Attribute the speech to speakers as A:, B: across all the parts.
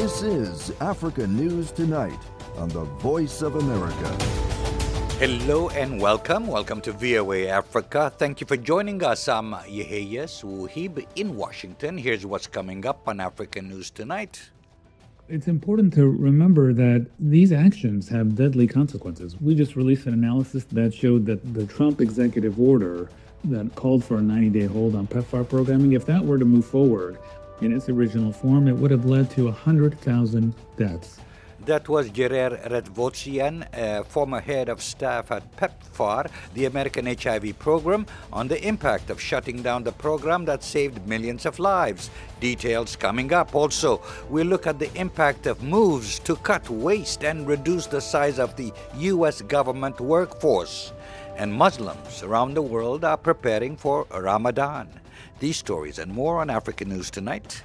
A: This is Africa News Tonight on the Voice of America.
B: Hello and welcome. Welcome to VOA Africa. Thank you for joining us. I'm Yehia Suhib in Washington. Here's what's coming up on Africa News Tonight.
C: It's important to remember that these actions have deadly consequences. We just released an analysis that showed that the Trump executive order that called for a 90-day hold on PEPFAR programming, if that were to move forward in its original form, it would have led to 100,000 deaths.
B: That was Gerer Redvotsian, former head of staff at PEPFAR, the American HIV program, on the impact of shutting down the program that saved millions of lives. Details coming up. Also, we'll look at the impact of moves to cut waste and reduce the size of the U.S. government workforce. And Muslims around the world are preparing for Ramadan. These stories and more on African News Tonight.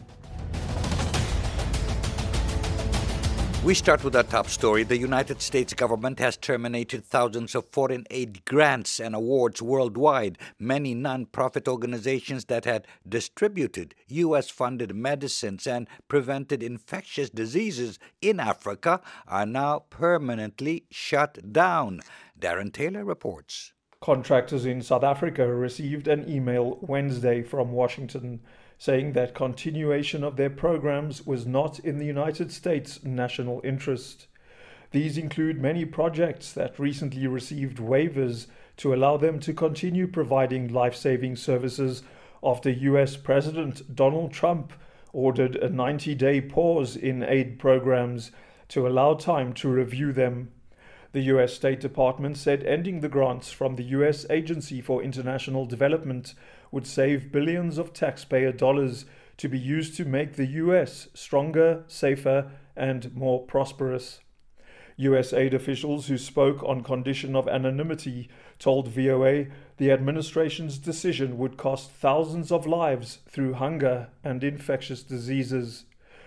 B: We start with our top story. The United States government has terminated thousands of foreign aid grants and awards worldwide. Many non-profit organizations that had distributed U.S.-funded medicines and prevented infectious diseases in Africa are now permanently shut down. Darren Taylor reports.
D: Contractors in South Africa received an email Wednesday from Washington saying that continuation of their programs was not in the United States' national interest. These include many projects that recently received waivers to allow them to continue providing life-saving services after U.S. President Donald Trump ordered a 90-day pause in aid programs to allow time to review them. The U.S. State Department said ending the grants from the U.S. Agency for International Development would save billions of taxpayer dollars to be used to make the U.S. stronger, safer, and more prosperous. U.S. aid officials who spoke on condition of anonymity told VOA the administration's decision would cost thousands of lives through hunger and infectious diseases.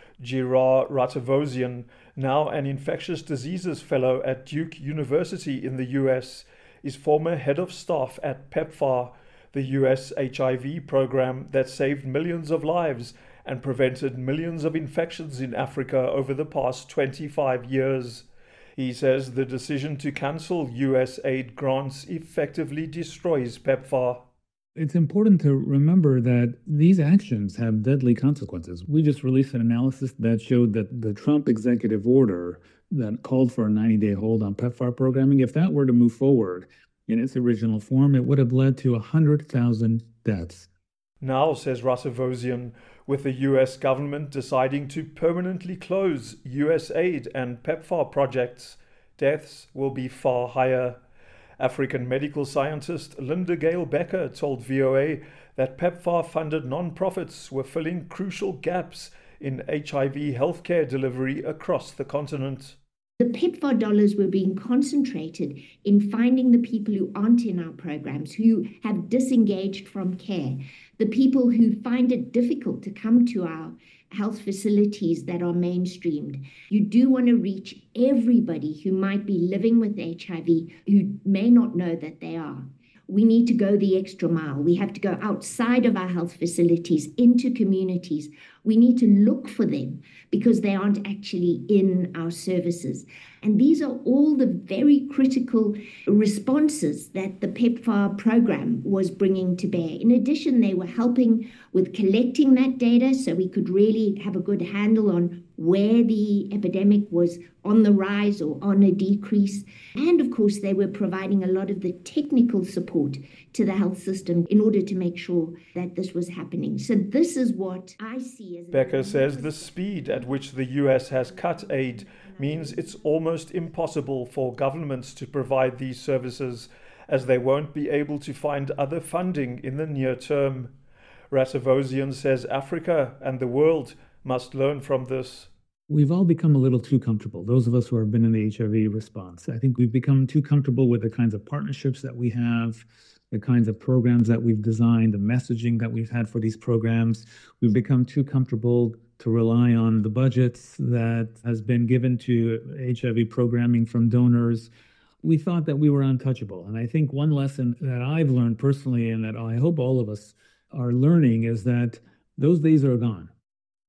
D: Gerer Redvotsian, now an infectious diseases fellow at Duke University in the U.S., is former head of staff at PEPFAR, the U.S. HIV program that saved millions of lives and prevented millions of infections in Africa over the past 25 years. He says the decision to cancel U.S. aid grants effectively destroys PEPFAR.
C: It's important to remember that these actions have deadly consequences. We just released an analysis that showed that the Trump executive order that called for a 90-day hold on PEPFAR programming, if that were to move forward in its original form, it would have led to 100,000 deaths.
D: Now, says Redvotsian, with the U.S. government deciding to permanently close U.S. aid and PEPFAR projects, deaths will be far higher. African medical scientist Linda Gale Becker told VOA that PEPFAR-funded non-profits were filling crucial gaps in HIV healthcare delivery across the continent.
E: The PEPFAR dollars were being concentrated in finding the people who aren't in our programs, who have disengaged from care, the people who find it difficult to come to our health facilities that are mainstreamed. You do want to reach everybody who might be living with HIV, who may not know that they are. We need to go the extra mile. We have to go outside of our health facilities, into communities. We need to look for them because they aren't actually in our services. And these are all the very critical responses that the PEPFAR program was bringing to bear. In addition, they were helping with collecting that data so we could really have a good handle on where the epidemic was on the rise or on a decrease. And of course, they were providing a lot of the technical support to the health system in order to make sure that this was happening. So this is what I see as...
D: Becker says the speed at which the US has cut aid means it's almost impossible for governments to provide these services, as they won't be able to find other funding in the near term. Redvotsian says Africa and the world must learn from this.
C: We've all become a little too comfortable, those of us who have been in the HIV response. I think we've become too comfortable with the kinds of partnerships that we have, the kinds of programs that we've designed, the messaging that we've had for these programs. We've become too comfortable to rely on the budgets that has been given to HIV programming from donors. We thought that we were untouchable. And I think one lesson that I've learned personally, and that I hope all of us are learning, is that those days are gone.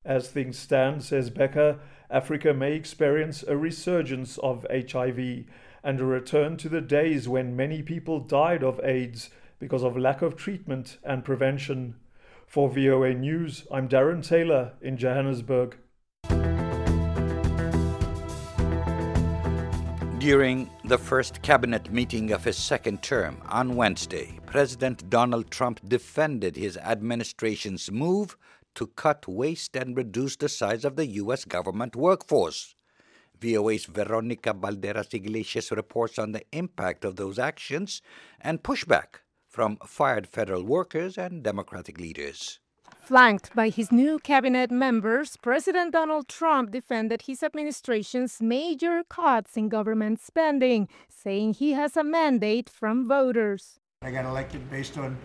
D: As things stand, says Becker, Africa may experience a resurgence of HIV and a return to the days when many people died of AIDS because of lack of treatment and prevention. For VOA News, I'm Darren Taylor in Johannesburg.
B: During the first cabinet meeting of his second term on Wednesday, President Donald Trump defended his administration's move to cut waste and reduce the size of the U.S. government workforce. VOA's Veronica Balderas Iglesias reports on the impact of those actions and pushback from fired federal workers and Democratic leaders.
F: Flanked by his new cabinet members, President Donald Trump defended his administration's major cuts in government spending, saying he has a mandate from voters.
G: I got elected based on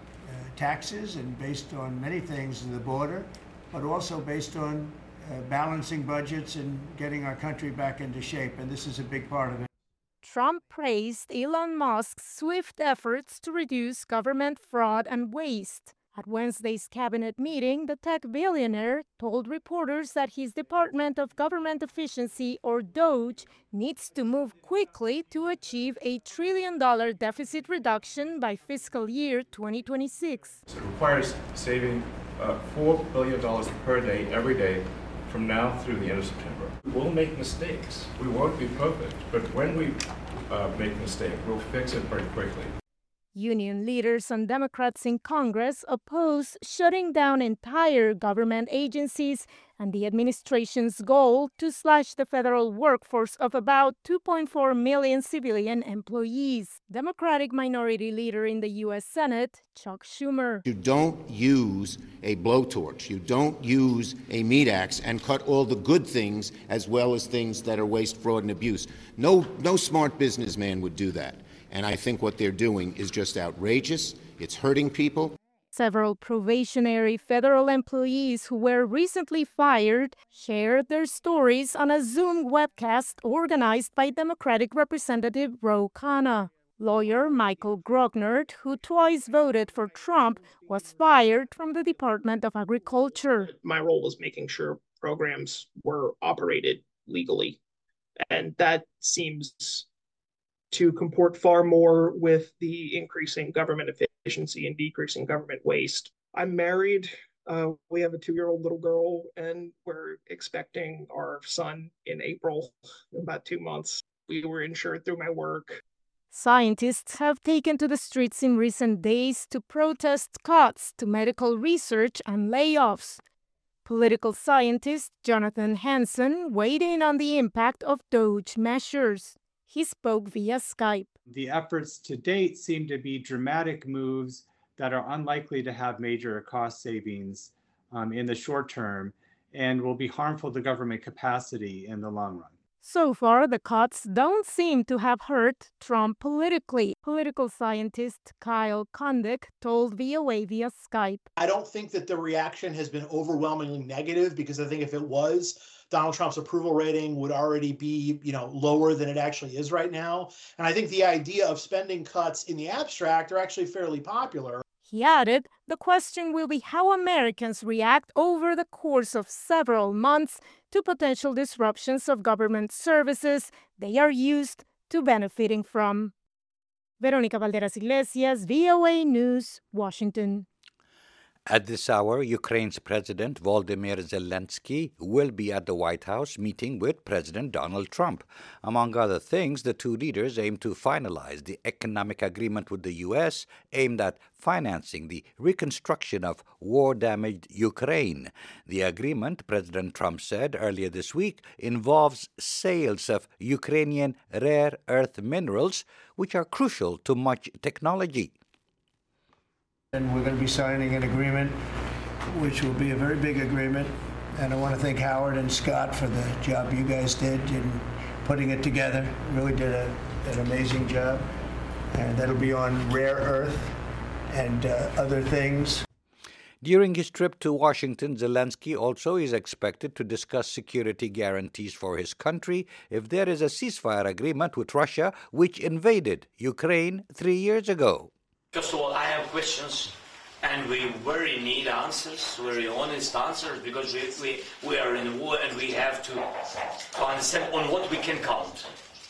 G: taxes and based on many things in the border, but also based on balancing budgets and getting our country back into shape, and this is a big part of it.
F: Trump praised Elon Musk's swift efforts to reduce government fraud and waste. At Wednesday's cabinet meeting, the tech billionaire told reporters that his Department of Government Efficiency, or DOGE, needs to move quickly to achieve a $1 trillion deficit reduction by fiscal year 2026.
H: It requires saving $4 billion per day, every day, from now through the end of September. We'll make mistakes. We won't be perfect, but when we make a mistake, we'll fix it very quickly.
F: Union leaders and Democrats in Congress oppose shutting down entire government agencies and the administration's goal to slash the federal workforce of about 2.4 million civilian employees. Democratic Minority Leader in the U.S. Senate, Chuck Schumer.
I: You don't use a blowtorch. You don't use a meat axe and cut all the good things as well as things that are waste, fraud, and abuse. No smart businessman would do that. And I think what they're doing is just outrageous. It's hurting people.
F: Several probationary federal employees who were recently fired shared their stories on a Zoom webcast organized by Democratic Representative Ro Khanna. Lawyer Michael Grognard, who twice voted for Trump, was fired from the Department of Agriculture.
J: My role was making sure programs were operated legally, and that seems to comport far more with the increasing government efficiency and decreasing government waste. I'm married. We have a 2-year-old little girl, and we're expecting our son in April, in about 2 months. We were insured through my work.
F: Scientists have taken to the streets in recent days to protest cuts to medical research and layoffs. Political scientist Jonathan Hanson weighed in on the impact of DOGE measures. He spoke via Skype.
K: The efforts to date seem to be dramatic moves that are unlikely to have major cost savings in the short term and will be harmful to government capacity in the long run.
F: So far, the cuts don't seem to have hurt Trump politically. Political scientist Kyle Kondik told VOA via Skype.
L: I don't think that the reaction has been overwhelmingly negative, because I think if it was, Donald Trump's approval rating would already be, lower than it actually is right now. And I think the idea of spending cuts in the abstract are actually fairly popular.
F: He added, the question will be how Americans react over the course of several months to potential disruptions of government services they are used to benefiting from. Veronica Balderas Iglesias, VOA News, Washington.
B: At this hour, Ukraine's President Volodymyr Zelensky will be at the White House meeting with President Donald Trump. Among other things, the two leaders aim to finalize the economic agreement with the U.S. aimed at financing the reconstruction of war-damaged Ukraine. The agreement, President Trump said earlier this week, involves sales of Ukrainian rare earth minerals, which are crucial to much technology.
G: And we're going to be signing an agreement, which will be a very big agreement. And I want to thank Howard and Scott for the job you guys did in putting it together. Really did an amazing job. And that'll be on rare earth and other things.
B: During his trip to Washington, Zelensky also is expected to discuss security guarantees for his country if there is a ceasefire agreement with Russia, which invaded Ukraine 3 years ago.
M: First of all, I have questions And we very need answers, very honest answers, because we are in a war and we have to understand on what we can count.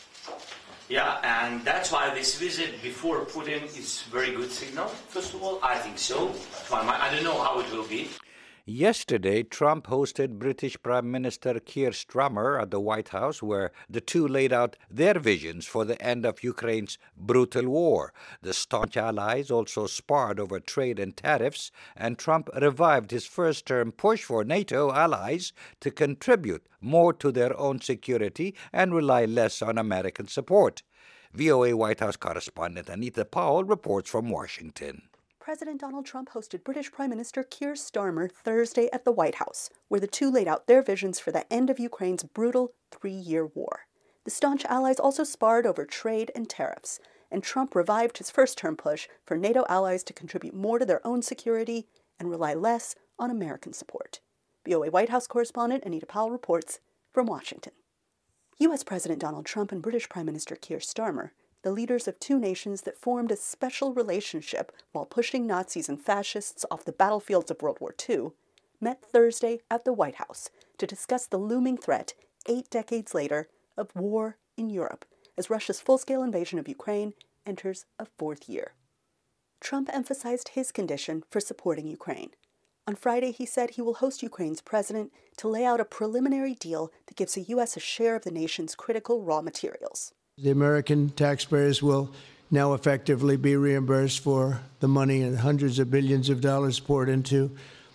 M: Yeah, and that's why this visit before Putin is very good signal, first of all. I think so. I don't know how it will be.
B: Yesterday, Trump hosted British Prime Minister Keir Starmer at the White House, where the two laid out their visions for the end of Ukraine's brutal war. The staunch allies also sparred over trade and tariffs, and Trump revived his first-term push for NATO allies to contribute more to their own security and rely less on American support. VOA White House correspondent Anita Powell reports from Washington.
N: President Donald Trump hosted British Prime Minister Keir Starmer Thursday at the White House, where the two laid out their visions for the end of Ukraine's brutal 3-year war. The staunch allies also sparred over trade and tariffs, and Trump revived his first-term push for NATO allies to contribute more to their own security and rely less on American support. VOA White House correspondent Anita Powell reports from Washington. U.S. President Donald Trump and British Prime Minister Keir Starmer, the leaders of two nations that formed a special relationship while pushing Nazis and fascists off the battlefields of World War II, met Thursday at the White House to discuss the looming threat 8 decades later of war in Europe as Russia's full-scale invasion of Ukraine enters a 4th year. Trump emphasized his condition for supporting Ukraine. On Friday, he said he will host Ukraine's president to lay out a preliminary deal that gives the U.S. a share of the nation's critical raw materials.
G: The American taxpayers will now effectively be reimbursed for the money and hundreds of billions of dollars poured into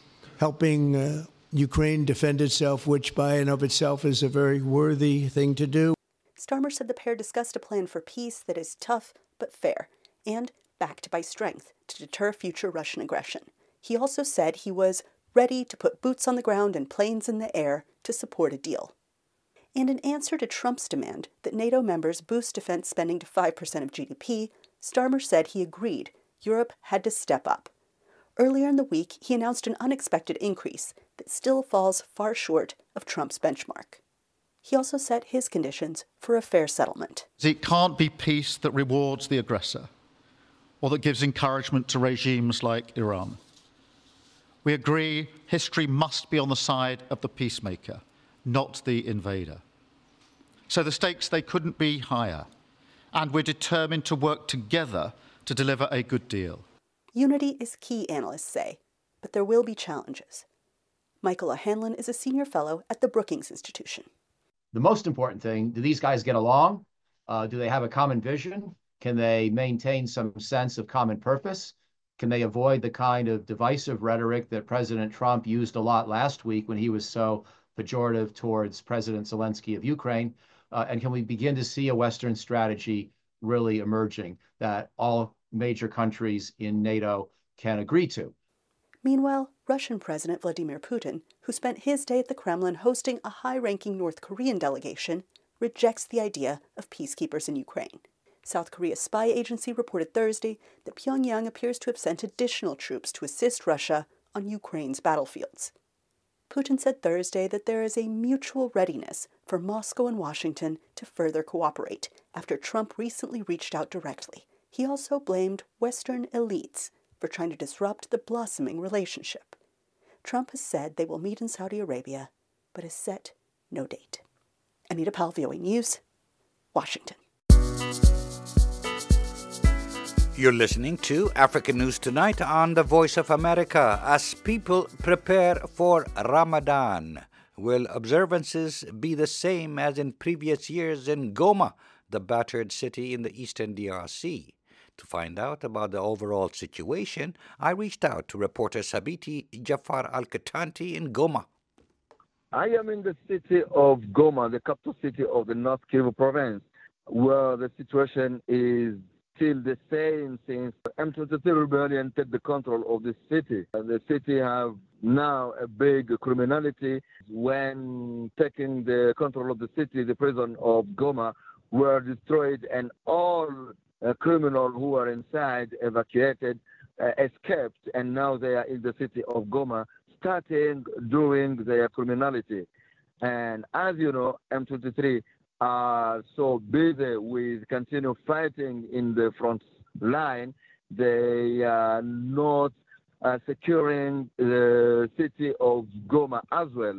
G: helping Ukraine defend itself, which by and of itself is a very worthy thing to do.
N: Starmer said the pair discussed a plan for peace that is tough but fair and backed by strength to deter future Russian aggression. He also said he was ready to put boots on the ground and planes in the air to support a deal. And in answer to Trump's demand that NATO members boost defense spending to 5% of GDP, Starmer said he agreed Europe had to step up. Earlier in the week, he announced an unexpected increase that still falls far short of Trump's benchmark. He also set his conditions for a fair settlement.
O: It can't be peace that rewards the aggressor or that gives encouragement to regimes like Iran. We agree history must be on the side of the peacemaker, not the invader. So the stakes, they couldn't be higher, and we're determined to work together to deliver a good deal.
N: Unity is key, analysts say, but there will be challenges. Michael O'Hanlon is a senior fellow at the Brookings Institution.
P: The most important thing, do these guys get along? Do they have a common vision? Can they maintain some sense of common purpose? Can they avoid the kind of divisive rhetoric that President Trump used a lot last week when he was so pejorative towards President Zelensky of Ukraine? And can we begin to see a Western strategy really emerging that all major countries in NATO can agree to?
N: Meanwhile, Russian President Vladimir Putin, who spent his day at the Kremlin hosting a high-ranking North Korean delegation, rejects the idea of peacekeepers in Ukraine. South Korea's spy agency reported Thursday that Pyongyang appears to have sent additional troops to assist Russia on Ukraine's battlefields. Putin said Thursday that there is a mutual readiness for Moscow and Washington to further cooperate after Trump recently reached out directly. He also blamed Western elites for trying to disrupt the blossoming relationship. Trump has said they will meet in Saudi Arabia, but has set no date. Anita Powell, VOA News, Washington.
B: You're listening to African News Tonight on the Voice of America. As people prepare for Ramadan, will observances be the same as in previous years in Goma, the battered city in the eastern DRC? To find out about the overall situation, I reached out to reporter Sabiti Jafar Al-Katanti in Goma.
Q: I am in the city of Goma, the capital city of the North Kivu province, where the situation is still the same since M23 rebellion took the control of the city. The city have now a big criminality. When taking the control of the city, the prison of Goma were destroyed and all criminals who were inside evacuated, escaped, and now they are in the city of Goma, starting doing their criminality. And as you know, M23 are so busy with continue fighting in the front line, they are not securing the city of Goma as well.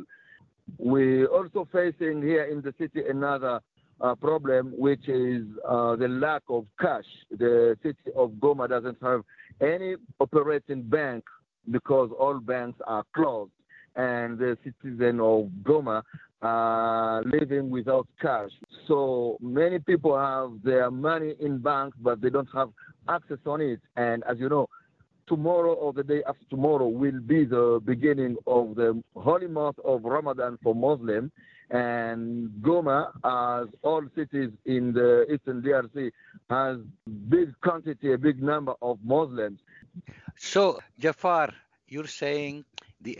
Q: We're also facing here in the city another problem, which is the lack of cash. The city of Goma doesn't have any operating bank because all banks are closed, and the citizens of Goma are living without cash. So many people have their money in banks, but they don't have access on it. And as you know, tomorrow or the day after tomorrow will be the beginning of the holy month of Ramadan for Muslims. And Goma, as all cities in the Eastern DRC, has big quantity, a big number of Muslims.
B: So, Jafar, you're saying the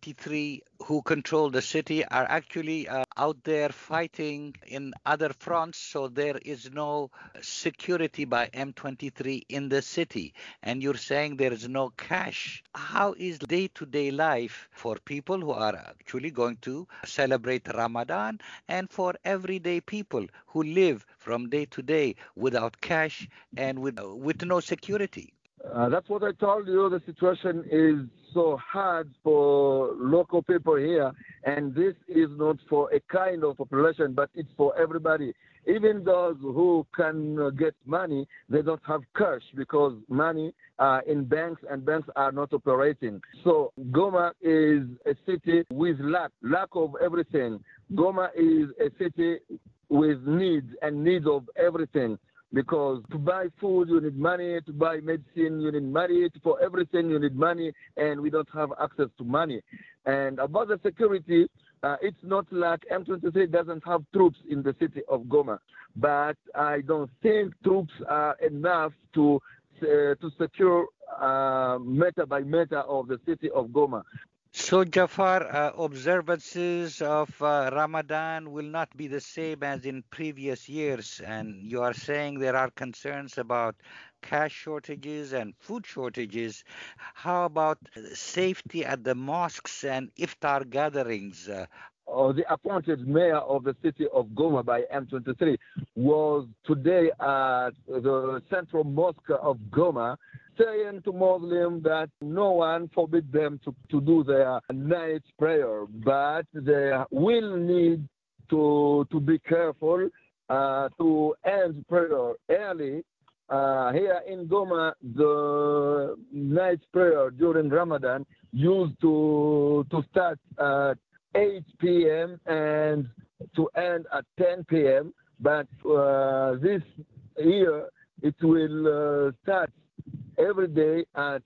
B: M23 who control the city are actually out there fighting in other fronts, so there is no security by M23 in the city. And you're saying there is no cash. How is day-to-day life for people who are actually going to celebrate Ramadan and for everyday people who live from day to day without cash and with no security?
Q: That's what I told you. The situation is so hard for local people here, and this is not for a kind of population, but it's for everybody. Even those who can get money, they don't have cash because money in banks, and banks are not operating. So Goma is a city with lack of everything. Goma is a city with needs of everything. Because to buy food, you need money. To buy medicine, you need money. For everything, you need money, and we don't have access to money. And about the security, it's not like M23 doesn't have troops in the city of Goma. But I don't think troops are enough to secure meter by meter of the city of Goma.
B: So, Jafar, observances of Ramadan will not be the same as in previous years, and you are saying there are concerns about cash shortages and food shortages. How about safety at the mosques and iftar gatherings?
Q: The appointed mayor of the city of Goma by M23 was today at the central mosque of Goma, saying to Muslims that no one forbid them to do their night prayer, but they will need to be careful to end prayer early. Here in Goma, the night prayer during Ramadan used to start at 8 p.m. and to end at 10 p.m. But this year, it will start every day at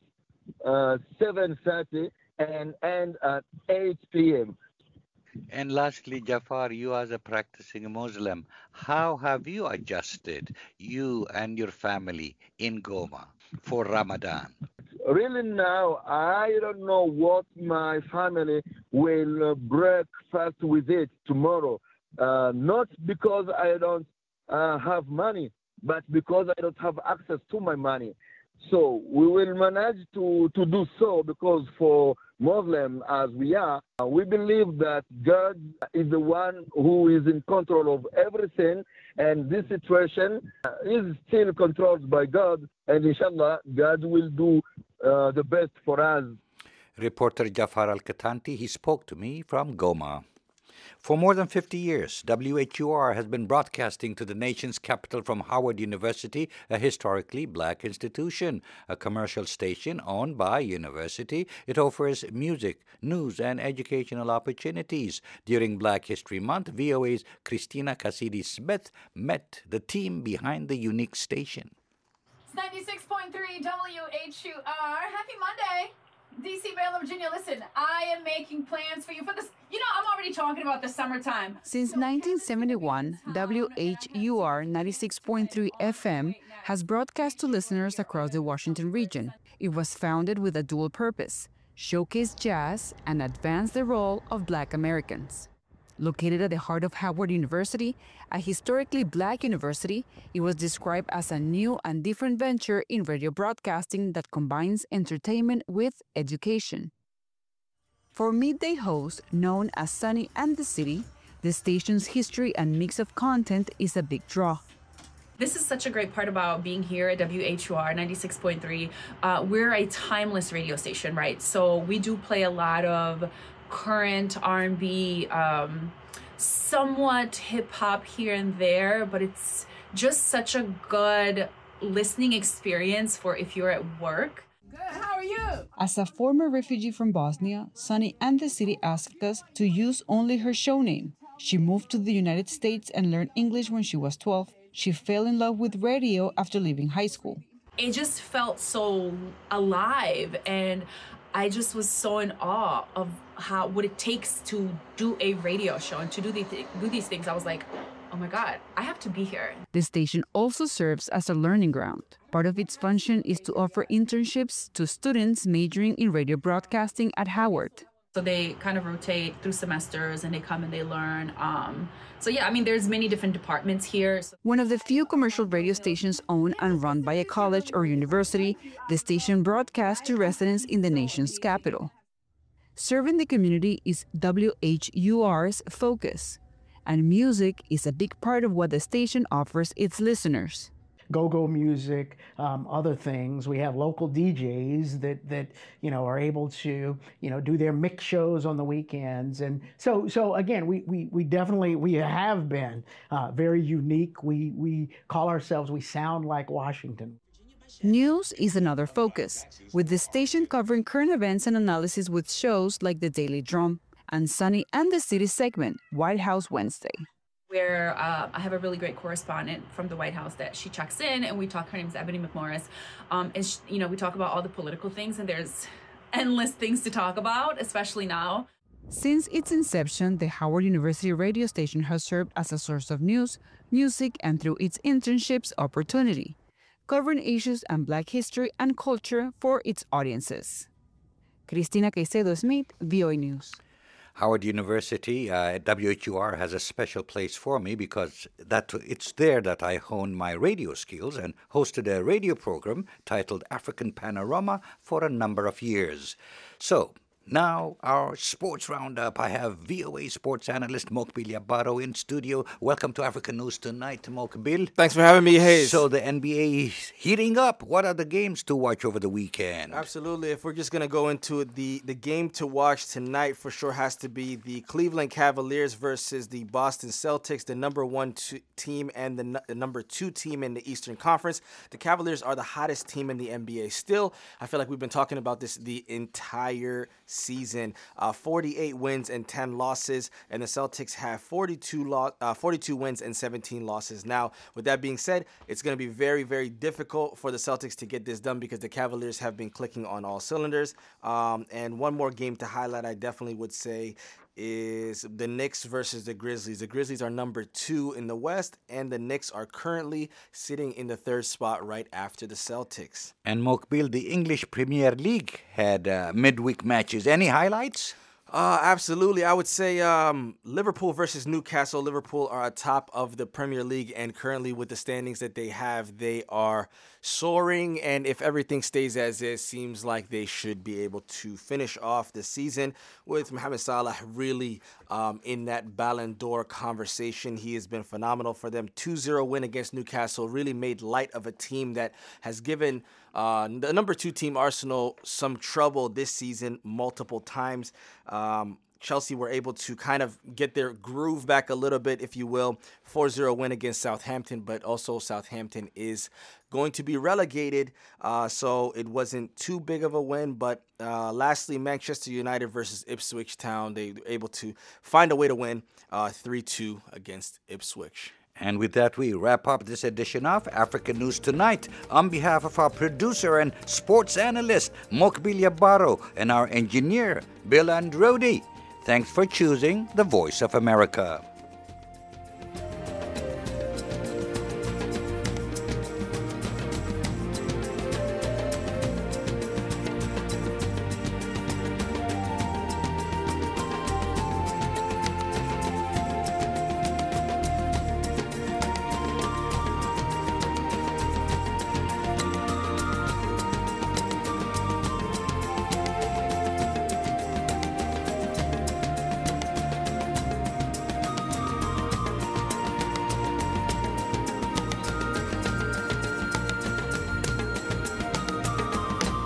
Q: 7:30 and end at 8 p.m.
B: And lastly, Jafar, you as a practicing Muslim, how have you adjusted, you and your family, in Goma for Ramadan?
Q: Really now, I don't know what my family will break fast with it tomorrow. Not because I don't have money, but because I don't have access to my money. So we will manage to do so because for Muslim as we are, we believe that God is the one who is in control of everything, and this situation is still controlled by God, and inshallah, God will do the best for us.
B: Reporter Jafar Al-Katanti, he spoke to me from Goma. For more than 50 years, WHUR has been broadcasting to the nation's capital from Howard University, a historically black institution, a commercial station owned by university. It offers music, news, and educational opportunities. During Black History Month, VOA's Christina Cassidy-Smith met the team behind the unique station.
R: It's 96.3 WHUR. Happy Monday. DC, Maryland, Virginia, listen, I am making plans for you for this. You know, I'm already talking about the summertime.
S: Since 1971, WHUR 96.3 FM has broadcast to listeners across the Washington region. It was founded with a dual purpose: showcase jazz and advance the role of Black Americans. Located at the heart of Howard University, a historically black university, it was described as a new and different venture in radio broadcasting that combines entertainment with education. For midday hosts known as Sunny and the City, the station's history and mix of content is a big draw.
T: This is such a great part about being here at WHUR 96.3. We're a timeless radio station, right? So we do play a lot of current R&B, somewhat hip hop here and there, but it's just such a good listening experience for if you're at work.
R: Good, how are you?
S: As a former refugee from Bosnia, Sunny and the city asked us to use only her show name. She moved to the United States and learned English when she was 12. She fell in love with radio after leaving high school.
T: It just felt so alive, and I just was so in awe of what it takes to do a radio show and to do these things. I was like, oh my God, I have to be here.
S: The station also serves as a learning ground. Part of its function is to offer internships to students majoring in radio broadcasting at Howard.
T: So they kind of rotate through semesters and they come and they learn. So yeah, I mean, there's many different departments here.
S: One of the few commercial radio stations owned and run by a college or university, the station broadcasts to residents in the nation's capital. Serving the community is WHUR's focus, and music is a big part of what the station offers its listeners.
U: Go-go music, other things. We have local DJs that are able to do their mix shows on the weekends, and so again we definitely have been very unique. We call ourselves, we sound like Washington.
S: News is another focus, with the station covering current events and analysis with shows like The Daily Drum and Sunny and the City segment, White House Wednesday,
T: where I have a really great correspondent from the White House that she checks in, and we talk. Her name is Ebony McMorris, and she, we talk about all the political things, and there's endless things to talk about, especially now.
S: Since its inception, the Howard University radio station has served as a source of news, music, and through its internships opportunity, covering issues and Black history and culture for its audiences. Cristina Caicedo-Smith, VOA News.
B: Howard University at WHUR has a special place for me because it's there that I honed my radio skills and hosted a radio program titled African Panorama for a number of years. So, now, our sports roundup. I have VOA sports analyst Mokbil Yabaro in studio. Welcome to African News Tonight, Mokbil.
V: Thanks for having me, Hayes.
B: So the NBA is heating up. What are the games to watch over the weekend?
V: Absolutely. If we're just going to go into it, the game to watch tonight for sure has to be the Cleveland Cavaliers versus the Boston Celtics, the number 1 team and the number 2 team in the Eastern Conference. The Cavaliers are the hottest team in the NBA still. I feel like we've been talking about this the entire season. 48 wins and 10 losses, and the Celtics have 42 wins and 17 losses. Now, with that being said, it's going to be very, very difficult for the Celtics to get this done because the Cavaliers have been clicking on all cylinders. And one more game to highlight, I definitely would say, is the Knicks versus the Grizzlies. The Grizzlies are number 2 in the West, and the Knicks are currently sitting in the 3rd spot right after the Celtics.
B: And Mokbil, the English Premier League had midweek matches. Any highlights?
V: Absolutely. I would say Liverpool versus Newcastle. Liverpool are atop of the Premier League, and currently with the standings that they have, they are soaring. And if everything stays as is, seems like they should be able to finish off the season with Mohamed Salah really in that Ballon d'Or conversation. He has been phenomenal for them. 2-0 win against Newcastle really made light of a team that has given the number 2 team, Arsenal, some trouble this season multiple times. Chelsea were able to kind of get their groove back a little bit, if you will. 4-0 win against Southampton, but also Southampton is going to be relegated, so it wasn't too big of a win. But lastly, Manchester United versus Ipswich Town. They were able to find a way to win 3-2 against Ipswich.
B: And with that, we wrap up this edition of African News Tonight. On behalf of our producer and sports analyst, Mokbil Yabaro, and our engineer, Bill Androdi, thanks for choosing the Voice of America.